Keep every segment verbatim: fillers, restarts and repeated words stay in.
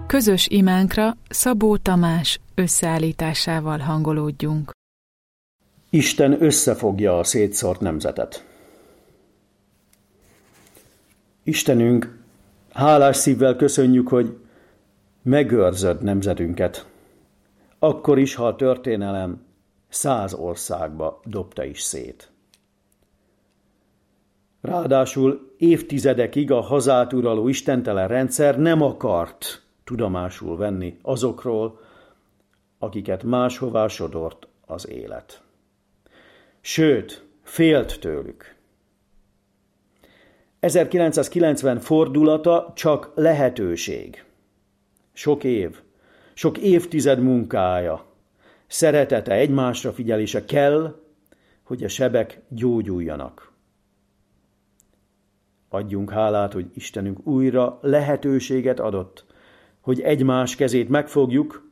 Közös imánkra Szabó Tamás összeállításával hangolódjunk. Isten összefogja a szétszórt nemzetet. Istenünk, hálás szívvel köszönjük, hogy megőrzöd nemzetünket, akkor is, ha a történelem száz országba dobta is szét. Ráadásul évtizedekig a hazát uraló istentelen rendszer nem akart tudomásul venni azokról, akiket máshová sodort az élet. Sőt, félt tőlük. ezerkilencszázkilencven fordulata csak lehetőség. Sok év, sok évtized munkája, szeretete, egymásra figyelése kell, hogy a sebek gyógyuljanak. Adjunk hálát, hogy Istenünk újra lehetőséget adott, hogy egymás kezét megfogjuk,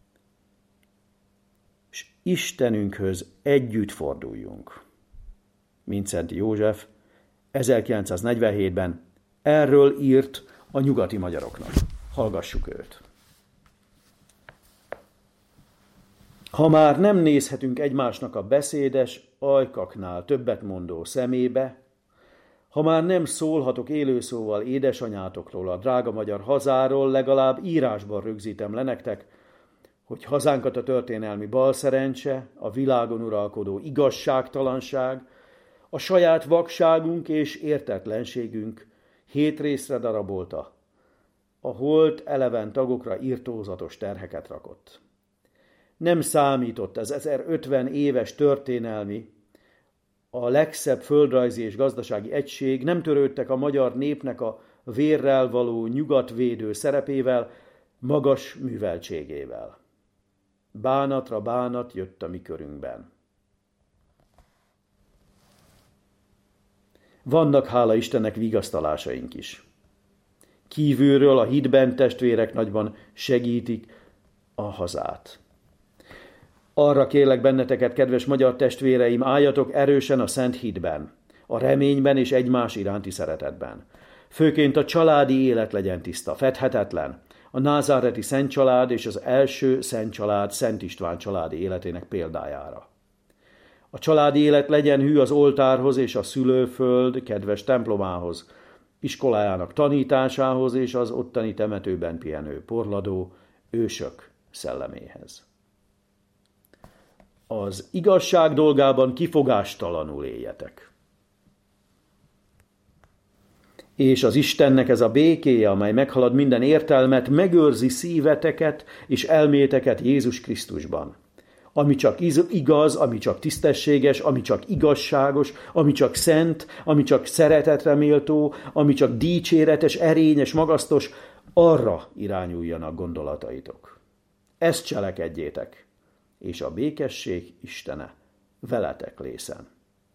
és Istenünkhöz együtt forduljunk. Mindszenty József ezerkilencszáznegyvenhétben erről írt a nyugati magyaroknak. Hallgassuk őt. Ha már nem nézhetünk egymásnak a beszédes ajkaknál többet mondó szemébe, ha már nem szólhatok élőszóval édesanyátokról, a drága magyar hazáról, legalább írásban rögzítem le nektek, hogy hazánkat a történelmi balszerencse, a világon uralkodó igazságtalanság, a saját vakságunk és értetlenségünk hét részre darabolta, a holt eleven tagokra irtózatos terheket rakott. Nem számított az ezerötven éves történelmi, a legszebb földrajzi és gazdasági egység, nem törődtek a magyar népnek a vérrel való nyugatvédő szerepével, magas műveltségével. Bánatra bánat jött a mi körünkben. Vannak, hála Istennek, vigasztalásaink is. Kívülről a hitben testvérek nagyban segítik a hazát. Arra kérlek benneteket, kedves magyar testvéreim, álljatok erősen a szent hitben, a reményben és egymás iránti szeretetben. Főként a családi élet legyen tiszta, fedhetetlen, a názáreti Szent Család és az első Szent Család, Szent István családi életének példájára. A családi élet legyen hű az oltárhoz és a szülőföld kedves templomához, iskolájának tanításához és az ottani temetőben pihenő porladó ősök szelleméhez. Az igazság dolgában kifogástalanul éljetek. És az Istennek ez a békéje, amely meghalad minden értelmet, megőrzi szíveteket és elméteket Jézus Krisztusban. Ami csak igaz, ami csak tisztességes, ami csak igazságos, ami csak szent, ami csak szeretetre méltó, ami csak dicséretes, erényes, magasztos, arra irányuljanak gondolataitok. Ezt cselekedjétek, és a békesség Istene veletek lészen.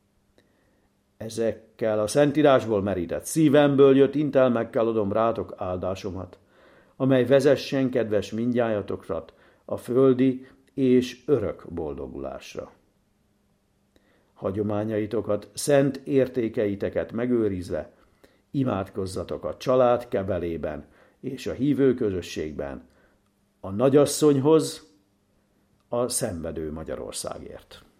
Ezekkel a Szentírásból merített szívemből jött intelmekkel adom rátok áldásomat, amely vezessen, kedves mindnyájatokat, a földi és örök boldogulásra. Hagyományaitokat, szent értékeiteket megőrizve, imádkozzatok a család kebelében és a hívő közösségben, a nagyasszonyhoz, a szenvedő Magyarországért.